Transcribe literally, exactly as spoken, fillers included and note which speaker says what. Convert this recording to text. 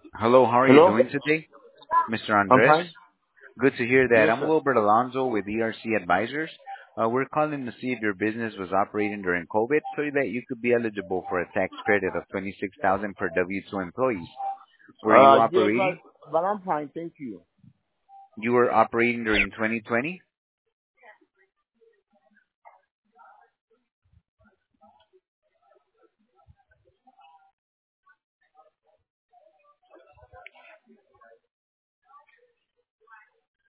Speaker 1: Hello, how are you
Speaker 2: Hello?
Speaker 1: doing today, mister
Speaker 2: I'm
Speaker 1: Andres?
Speaker 2: fine.
Speaker 1: Good to hear that.
Speaker 2: Yes,
Speaker 1: I'm
Speaker 2: sir.
Speaker 1: Wilbert Alonso with E R C Advisors. Uh, we're calling to see if your business was operating during COVID so that you could be eligible for a tax credit of twenty-six thousand dollars per W two employees. Were you
Speaker 2: Uh, yes, but,
Speaker 1: operating?
Speaker 2: but I'm fine, thank you.
Speaker 1: You were operating during twenty twenty?